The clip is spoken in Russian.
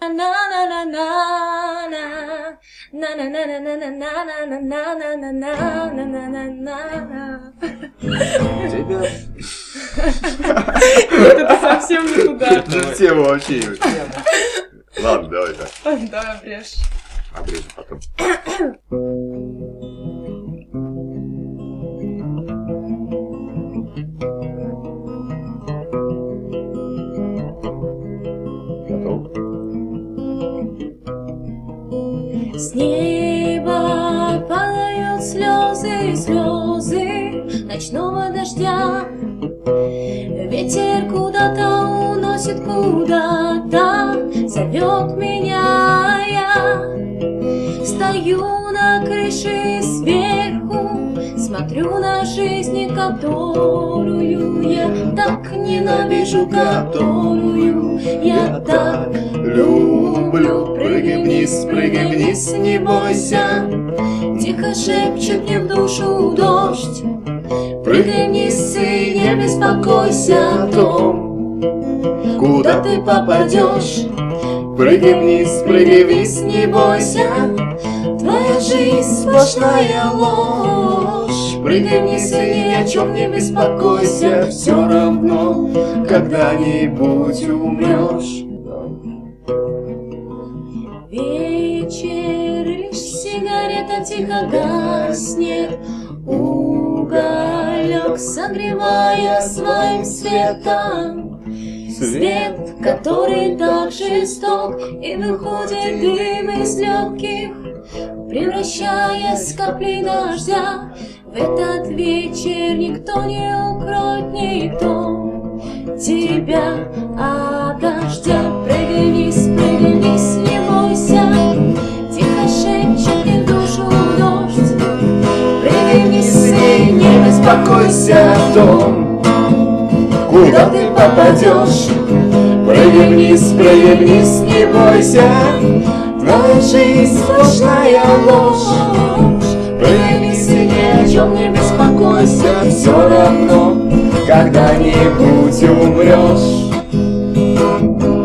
Тебя... Это совсем никуда. Это тема вообще. Ладно, давай так. Да, обрежь. Обрежем потом. Готов? С неба падают слезы, слезы ночного дождя. Ветер куда-то уносит, куда-то зовет меня. Я стою на крыше сверху, смотрю на жизнь, которую я так ненавижу, которую я так люблю. Прыгай вниз, не бойся, тихо шепчет мне в душу дождь. Прыгай вниз и не беспокойся о том, куда ты попадешь. Прыгай вниз, не бойся, твоя жизнь сплошная ложь. Прыгай вниз и ни о чем не беспокойся, все равно когда-нибудь умрешь. Вечер, лишь сигарета тихо гаснет, уголек согревая своим светом. Свет, который так жесток, и выходит дым из легких, превращаясь в капли дождя. В этот вечер никто не укроет, никто тебя от дождя. Прыгай вниз, не бойся, тихо шепчет мне в душу дождь. Прыгай вниз и не беспокойся о том, куда ты попадешь. Прыгай вниз, не бойся, твоя жизнь сплошная ложь. Прыгай вниз и ни о чем не беспокойся, все равно когда-нибудь умрешь.